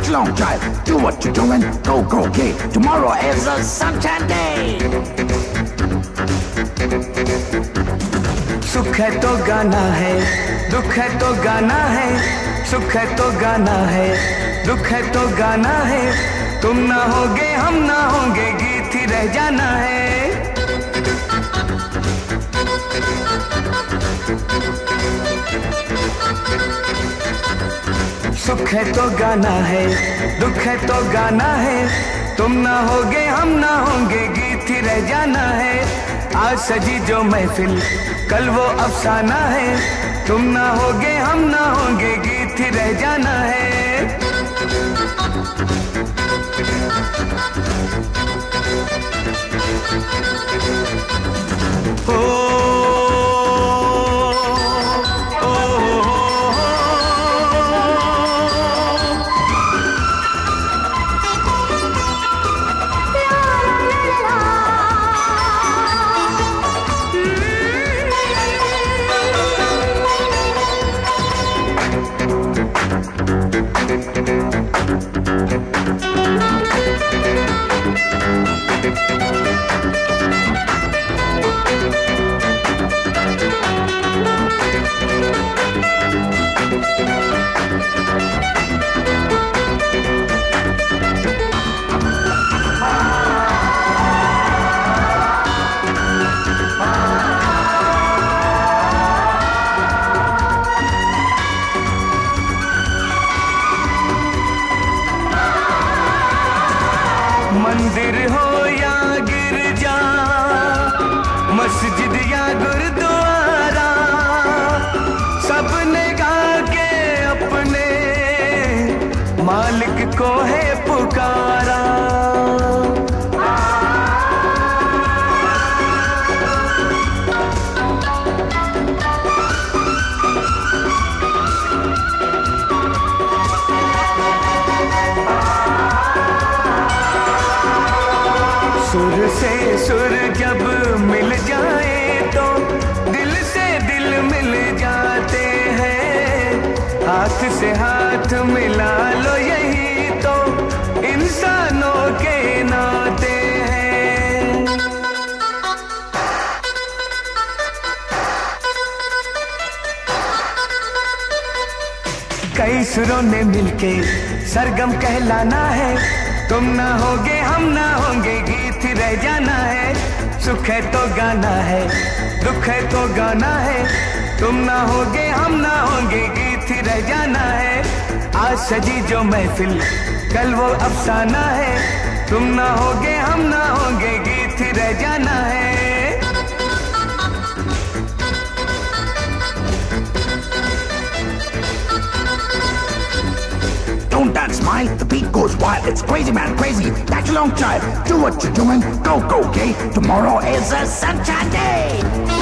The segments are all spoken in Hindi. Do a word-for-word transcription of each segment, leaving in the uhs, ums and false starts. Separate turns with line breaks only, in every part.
Dutch long drive, do what you're doing, go, go, gay. Tomorrow is a sunshine day.
सुख है तो गाना है, दुख है तो गाना है, सुख है तो गाना है, दुख है तो गाना है, तुम ना होगे हम ना होंगे, गीत ही रह जाना है। सुख है तो गाना है, दुख है तो गाना है, तुम ना होगे हम ना होंगे, गीत ही रह जाना है। आज सजी जो महफिल कल वो अफसाना है, तुम ना होगे हम ना होंगे, गीत ही रह जाना है। ओ मंदिर हो या गिरजा, मस्जिद या गुरुद्वारा, सबने गा के अपने मालिक को है पुकारा। सुर से सुर जब मिल जाए तो दिल से दिल मिल जाते हैं, हाथ से हाथ मिला लो यही तो इंसानों के नाते हैं। कई सुरों ने मिलके सरगम कहलाना है, तुम ना होगे हम ना होंगे, गीत ही रह जाना है। सुख है तो गाना है, दुख है तो गाना है, तुम ना होगे हम ना होंगे, गीत ही रह जाना है। आज सजी जो महफिल कल वो अफसाना है, तुम ना होगे हम ना होंगे, गीत ही रह जाना है।
Don't dance, smile, the beat goes wild. It's crazy, man, crazy. That's a long drive. Do what you're doing, go, go, gay. Tomorrow is a sunshine day.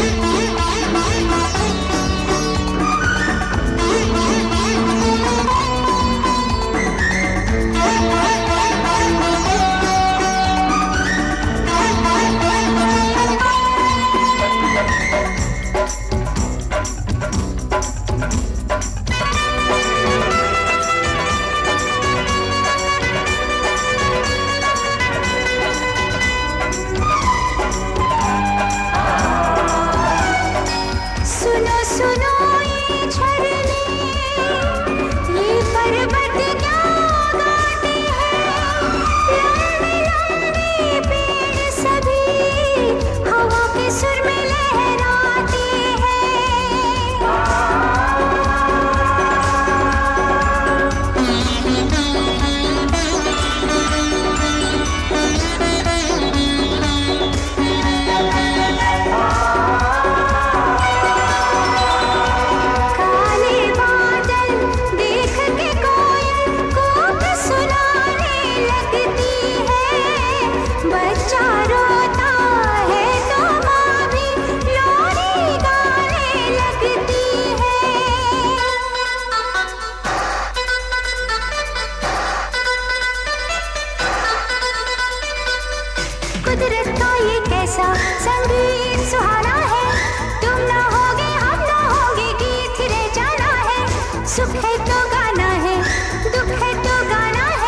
कुदरत का ये कैसा संगीत सुहाना है, तुम ना होगे हम ना होगे, गीत रह जाना है। सुख है तो गाना है, दुख है तो गाना है,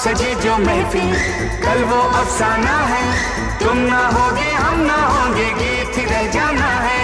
सजी जो महफिल कल वो अफसाना है, तुम ना होगे हम ना होंगे गीत ही रह जाना है।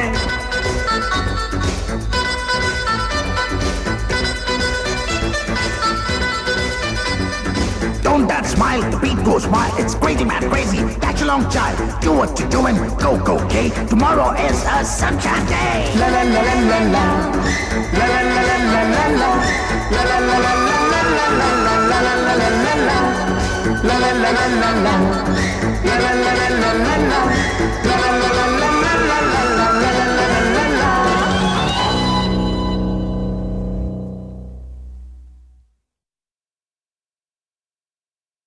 Don't that smile, the beat goes wild. It's crazy man, crazy. Catch along, child. Do what you're doing. Go, go, okay? Tomorrow is a sunshine day.
La la la la la la. La la la la la la la. La la la la la la la la la la la la la la. La la la la la la. La la la la la la la.